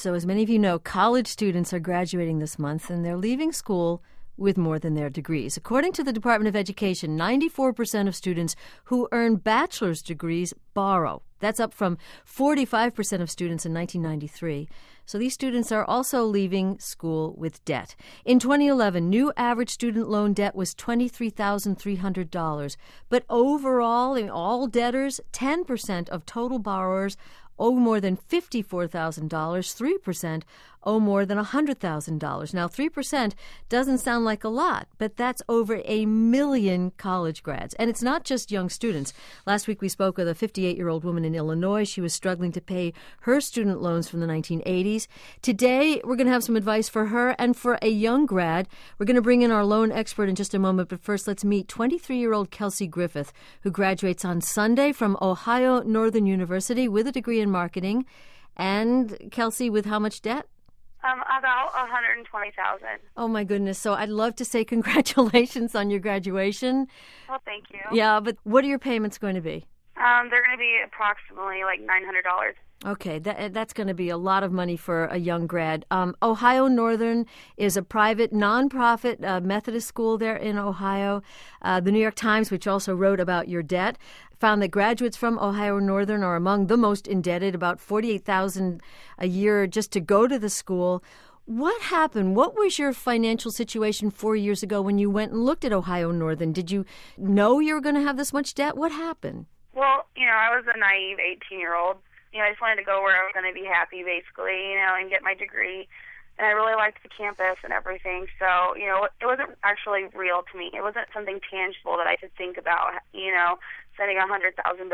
So as many of you know, college students are graduating this month, and they're leaving school with more than their degrees. According to the Department of Education, 94% of students who earn bachelor's degrees borrow. That's up from 45% of students in 1993. So these students are also leaving school with debt. In 2011, new average student loan debt was $23,300. But overall, in all debtors, 10% of total borrowers owe more than $54,000, 3% owe more than $100,000. Now, 3% doesn't sound like a lot, but that's over 1 million college grads. And it's not just young students. Last week we spoke with a 58-year-old woman in Illinois. She was struggling to pay her student loans from the 1980s. Today, we're going to have some advice for her and for a young grad. We're going to bring in our loan expert in just a moment, but first let's meet 23-year-old Kelsey Griffith, who graduates on Sunday from Ohio Northern University with a degree in marketing. And Kelsey, with how much debt? About $120,000. Oh, my goodness. So I'd love to say congratulations on your graduation. Well, thank you. Yeah, but what are your payments going to be? They're going to be approximately like $900. Okay, that's going to be a lot of money for a young grad. Ohio Northern is a private, nonprofit Methodist school there in Ohio. The New York Times, which also wrote about your debt, found that graduates from Ohio Northern are among the most indebted, about $48,000 a year just to go to the school. What happened? What was your financial situation 4 years ago when you went and looked at Ohio Northern? Did you know you were going to have this much debt? What happened? Well, I was a naive 18-year-old. I just wanted to go where I was going to be happy, basically, and get my degree. And I really liked the campus and everything. So, it wasn't actually real to me. It wasn't something tangible that I could think about, spending $100,000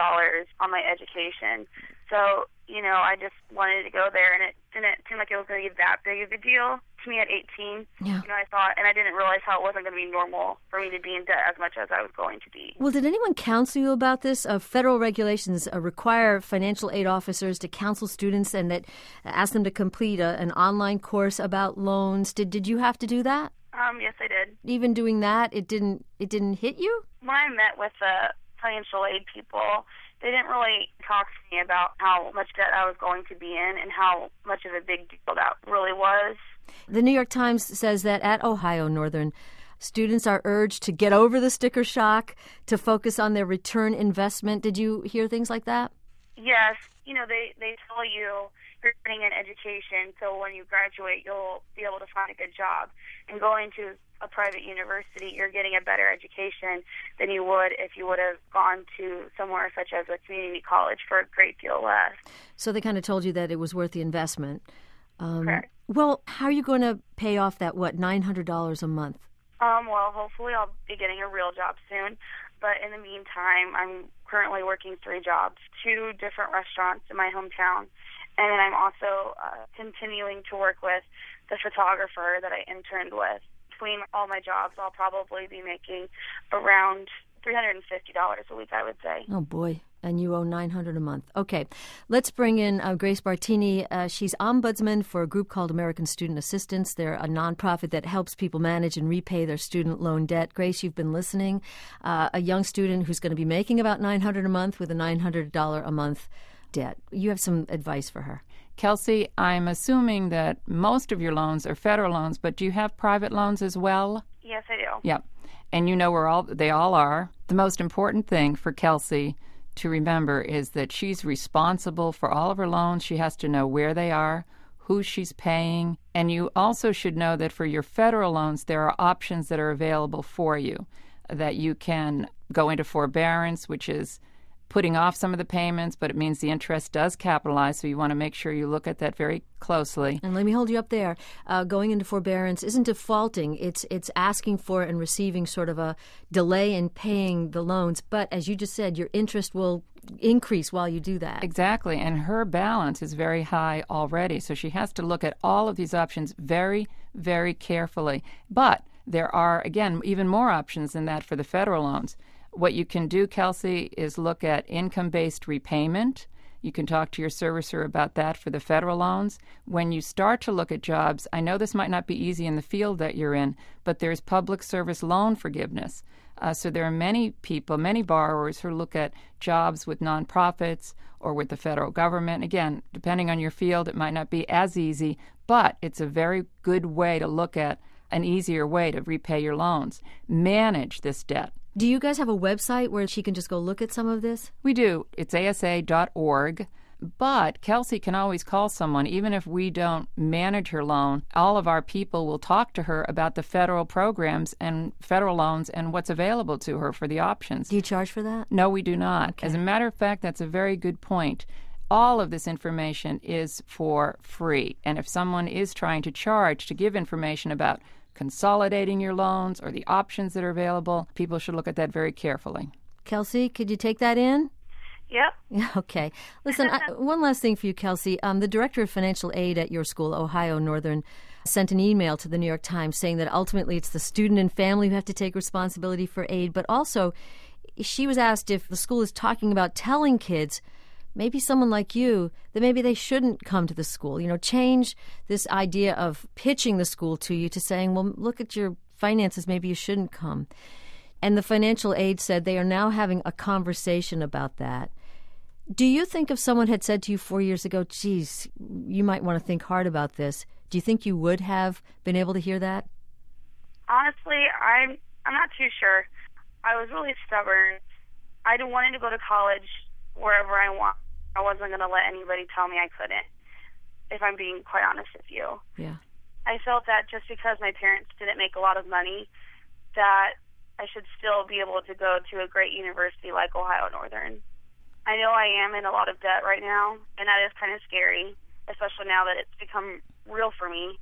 on my education. So, I just wanted to go there, and it didn't seem like it was going to be that big of a deal to me at 18. Yeah. I thought, and I didn't realize how it wasn't going to be normal for me to be in debt as much as I was going to be. Well, did anyone counsel you about this? Federal regulations require financial aid officers to counsel students and that ask them to complete an online course about loans. Did you have to do that? Yes, I did. Even doing that, it didn't hit you? When I met with the financial aid people, they didn't really talk to me about how much debt I was going to be in and how much of a big deal that really was. The New York Times says that at Ohio Northern, students are urged to get over the sticker shock, to focus on their return investment. Did you hear things like that? Yes. They tell you you're getting an education, so when you graduate, you'll be able to find a good job. And going to a private university, you're getting a better education than you would if you would have gone to somewhere such as a community college for a great deal less. So they kind of told you that it was worth the investment. Correct. Well, how are you going to pay off that, $900 a month? Well, hopefully I'll be getting a real job soon. But in the meantime, I'm currently working 3 jobs, 2 different restaurants in my hometown. And then I'm also continuing to work with the photographer that I interned with. Between all my jobs, I'll probably be making around $350 a week, I would say. Oh, boy. And you owe $900 a month. Okay. Let's bring in Grace Bartini. She's ombudsman for a group called American Student Assistance. They're a nonprofit that helps people manage and repay their student loan debt. Grace, you've been listening. A young student who's going to be making about $900 a month with a $900 a month debt. You have some advice for her. Kelsey, I'm assuming that most of your loans are federal loans, but do you have private loans as well? Yes, I do. Yep. And where they all are. The most important thing for Kelsey to remember is that she's responsible for all of her loans. She has to know where they are, who she's paying. And you also should know that for your federal loans, there are options that are available for you, that you can go into forbearance, which is putting off some of the payments, but it means the interest does capitalize, so you want to make sure you look at that very closely. And let me hold you up there. Going into forbearance isn't defaulting. It's asking for and receiving sort of a delay in paying the loans. But as you just said, your interest will increase while you do that. Exactly. And her balance is very high already, so she has to look at all of these options very, very carefully. But there are, again, even more options than that for the federal loans. What you can do, Kelsey, is look at income-based repayment. You can talk to your servicer about that for the federal loans. When you start to look at jobs, I know this might not be easy in the field that you're in, but there's public service loan forgiveness. So there are many people, many borrowers who look at jobs with nonprofits or with the federal government. Again, depending on your field, it might not be as easy, but it's a very good way to look at an easier way to repay your loans. Manage this debt. Do you guys have a website where she can just go look at some of this? We do. It's asa.org. But Kelsey can always call someone. Even if we don't manage her loan, all of our people will talk to her about the federal programs and federal loans and what's available to her for the options. Do you charge for that? No, we do not. Okay. As a matter of fact, that's a very good point. All of this information is for free. And if someone is trying to charge to give information about consolidating your loans or the options that are available, people should look at that very carefully. Kelsey, could you take that in? Yep. Yeah, okay. Listen, one last thing for you, Kelsey. The director of financial aid at your school, Ohio Northern, sent an email to the New York Times saying that ultimately it's the student and family who have to take responsibility for aid, but also she was asked if the school is talking about telling kids, maybe someone like you, that maybe they shouldn't come to the school. You know, change this idea of pitching the school to you to saying, well, look at your finances, maybe you shouldn't come. And the financial aid said they are now having a conversation about that. Do you think if someone had said to you 4 years ago, geez, you might want to think hard about this, do you think you would have been able to hear that? Honestly, I'm not too sure. I was really stubborn. I wanted to go to college wherever I want. I wasn't going to let anybody tell me I couldn't, if I'm being quite honest with you. Yeah. I felt that just because my parents didn't make a lot of money, that I should still be able to go to a great university like Ohio Northern. I know I am in a lot of debt right now, and that is kind of scary, especially now that it's become real for me.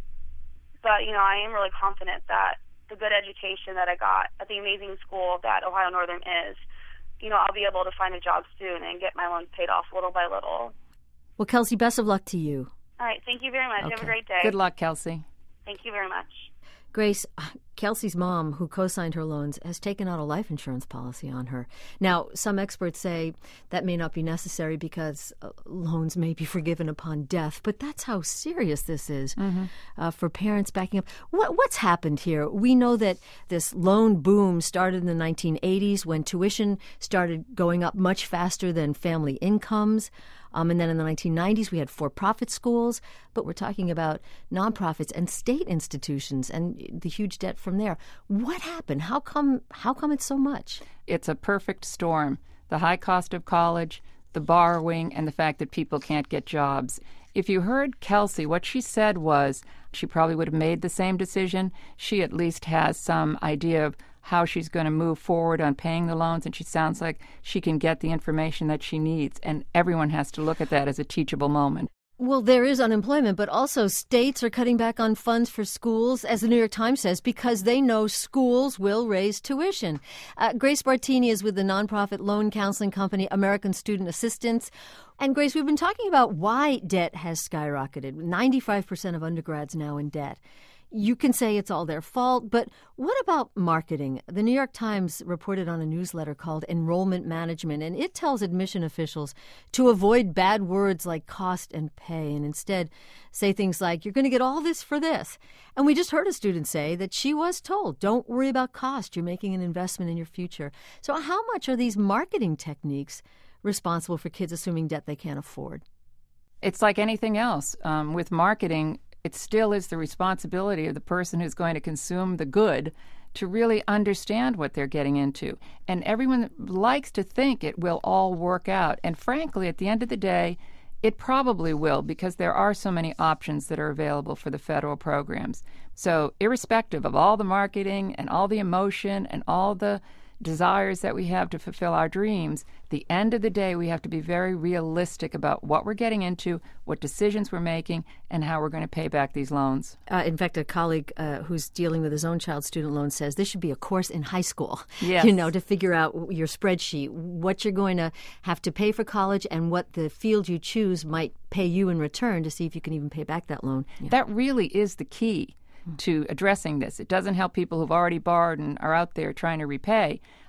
But, you know, I am really confident that the good education that I got at the amazing school that Ohio Northern is, you know, I'll be able to find a job soon and get my loans paid off little by little. Well, Kelsey, best of luck to you. All right. Thank you very much. Okay. Have a great day. Good luck, Kelsey. Thank you very much. Grace, Kelsey's mom, who co-signed her loans, has taken out a life insurance policy on her. Now, some experts say that may not be necessary because loans may be forgiven upon death, but that's how serious this is for parents backing up. What's happened here? We know that this loan boom started in the 1980s when tuition started going up much faster than family incomes. And then in the 1990s, we had for-profit schools, but we're talking about nonprofits and state institutions and the huge debt from there. What happened? How come it's so much? It's a perfect storm. The high cost of college, the borrowing, and the fact that people can't get jobs. If you heard Kelsey, what she said was she probably would have made the same decision. She at least has some idea of how she's going to move forward on paying the loans, and she sounds like she can get the information that she needs, and everyone has to look at that as a teachable moment. Well, there is unemployment, but also states are cutting back on funds for schools, as the New York Times says, because they know schools will raise tuition. Grace Bartini is with the nonprofit loan counseling company American Student Assistance. And Grace, we've been talking about why debt has skyrocketed. 95% of undergrads now in debt. You can say it's all their fault, but what about marketing? The New York Times reported on a newsletter called Enrollment Management, and it tells admission officials to avoid bad words like cost and pay and instead say things like, you're going to get all this for this. And we just heard a student say that she was told, don't worry about cost, you're making an investment in your future. So how much are these marketing techniques responsible for kids assuming debt they can't afford? It's like anything else. With marketing, it still is the responsibility of the person who's going to consume the good to really understand what they're getting into. And everyone likes to think it will all work out. And frankly, at the end of the day, it probably will, because there are so many options that are available for the federal programs. So irrespective of all the marketing and all the emotion and all the desires that we have to fulfill our dreams, at the end of the day, we have to be very realistic about what we're getting into, what decisions we're making, and how we're going to pay back these loans. In fact, a colleague who's dealing with his own child's student loan says this should be a course in high school, yes. To figure out your spreadsheet, what you're going to have to pay for college and what the field you choose might pay you in return to see if you can even pay back that loan. Yeah. That really is the key to addressing this. It doesn't help people who've already borrowed and are out there trying to repay.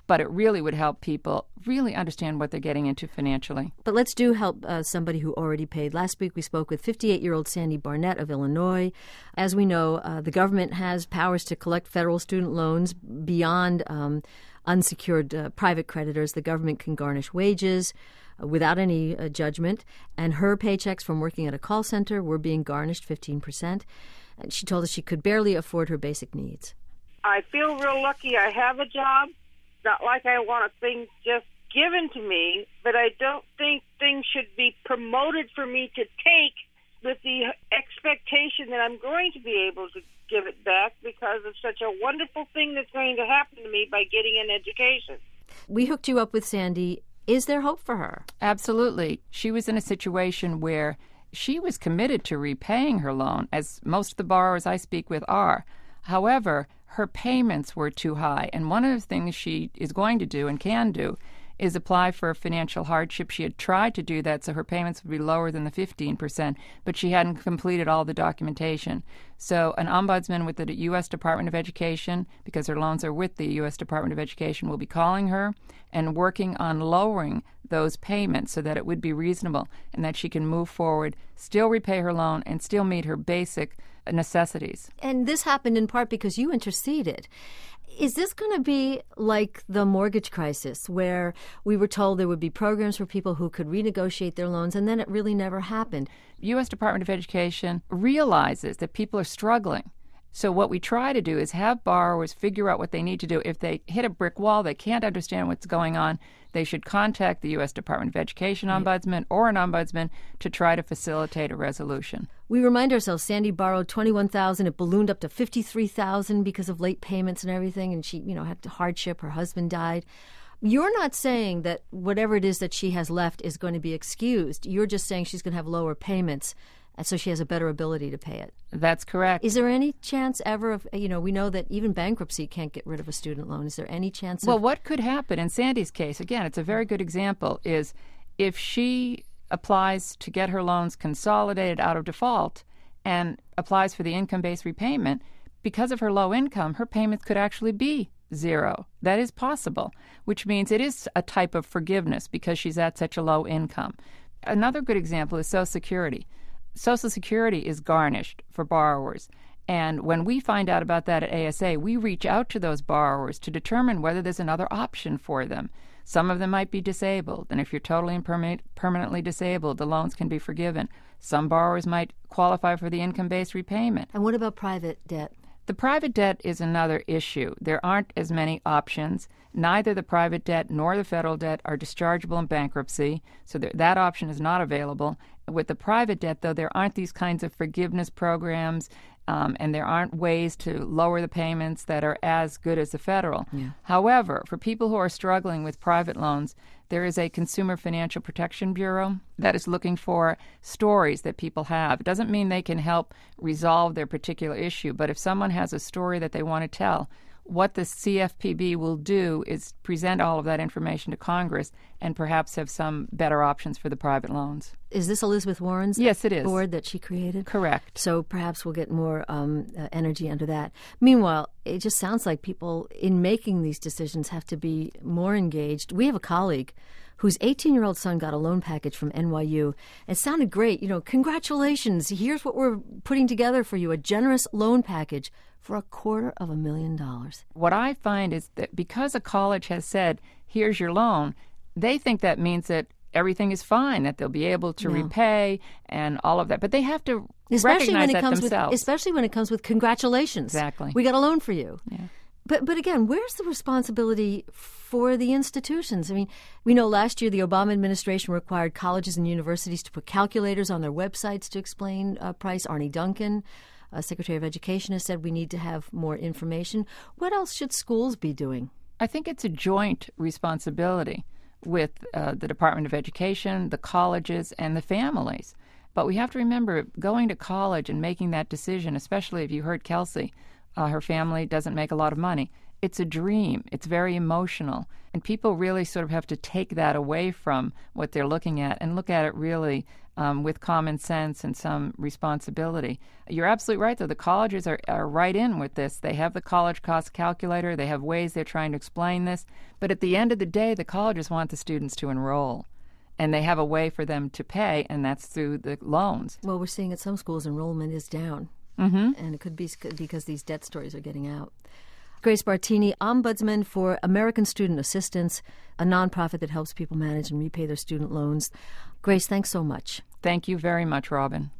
but it really would help people really understand what they're getting into financially. But let's do help somebody who already paid. Last week we spoke with 58-year-old Sandy Barnett of Illinois. As we know, the government has powers to collect federal student loans beyond unsecured private creditors. The government can garnish wages without any judgment, and her paychecks from working at a call center were being garnished 15%. And she told us she could barely afford her basic needs. I feel real lucky I have a job. Not like I want things just given to me, but I don't think things should be promoted for me to take with the expectation that I'm going to be able to give it back because of such a wonderful thing that's going to happen to me by getting an education. We hooked you up with Sandy. Is there hope for her? Absolutely. She was in a situation where she was committed to repaying her loan, as most of the borrowers I speak with are. However, her payments were too high, and one of the things she is going to do and can do is apply for a financial hardship. She had tried to do that so her payments would be lower than the 15%, but she hadn't completed all the documentation. So an ombudsman with the U.S. Department of Education, because her loans are with the U.S. Department of Education, will be calling her and working on lowering those payments so that it would be reasonable and that she can move forward, still repay her loan, and still meet her basic necessities. And this happened in part because you interceded. Is this going to be like the mortgage crisis, where we were told there would be programs for people who could renegotiate their loans, and then it really never happened? U.S. Department of Education realizes that people are struggling. So what we try to do is have borrowers figure out what they need to do. If they hit a brick wall, they can't understand what's going on, they should contact the U.S. Department of Education ombudsman or an ombudsman to try to facilitate a resolution. We remind ourselves Sandy borrowed $21,000. It ballooned up to $53,000 because of late payments and everything, and she, had hardship. Her husband died. You're not saying that whatever it is that she has left is going to be excused. You're just saying she's going to have lower payments, and so she has a better ability to pay it. That's correct. Is there any chance ever of, we know that even bankruptcy can't get rid of a student loan. Is there any chance Well, what could happen in Sandy's case, again, it's a very good example, is if she applies to get her loans consolidated out of default and applies for the income-based repayment, because of her low income, her payments could actually be zero. That is possible, which means it is a type of forgiveness because she's at such a low income. Another good example is Social Security. Social Security is garnished for borrowers. And when we find out about that at ASA, we reach out to those borrowers to determine whether there's another option for them. Some of them might be disabled, and if you're totally and permanently disabled, the loans can be forgiven. Some borrowers might qualify for the income-based repayment. And what about private debt? The private debt is another issue. There aren't as many options. Neither the private debt nor the federal debt are dischargeable in bankruptcy, so that option is not available. With the private debt, though, there aren't these kinds of forgiveness programs, and there aren't ways to lower the payments that are as good as the federal. Yeah. However, for people who are struggling with private loans, there is a Consumer Financial Protection Bureau that is looking for stories that people have. It doesn't mean they can help resolve their particular issue, but if someone has a story that they want to tell, what the CFPB will do is present all of that information to Congress and perhaps have some better options for the private loans. Is this Elizabeth Warren's Yes, it is. board that she created? Correct. So perhaps we'll get more energy under that. Meanwhile, it just sounds like people in making these decisions have to be more engaged. We have a colleague whose 18-year-old son got a loan package from NYU. It sounded great. Congratulations. Here's what we're putting together for you, a generous loan package for $250,000. What I find is that because a college has said, here's your loan, they think that means that everything is fine, that they'll be able to repay and all of that. But they have to recognize that themselves. Especially when it comes with congratulations. Exactly. We got a loan for you. Yeah. But again, where's the responsibility for the institutions? I mean, we know last year the Obama administration required colleges and universities to put calculators on their websites to explain price. Arne Duncan, Secretary of Education, has said we need to have more information. What else should schools be doing? I think it's a joint responsibility with the Department of Education, the colleges, and the families. But we have to remember, going to college and making that decision, especially if you heard Kelsey, her family doesn't make a lot of money. It's a dream. It's very emotional. And people really sort of have to take that away from what they're looking at and look at it really with common sense and some responsibility. You're absolutely right, though. The colleges are right in with this. They have the college cost calculator. They have ways they're trying to explain this. But at the end of the day, the colleges want the students to enroll. And they have a way for them to pay, and that's through the loans. Well, we're seeing at some schools enrollment is down. Mm-hmm. And it could be because these debt stories are getting out. Grace Bartini, Ombudsman for American Student Assistance, a nonprofit that helps people manage and repay their student loans. Grace, thanks so much. Thank you very much, Robin.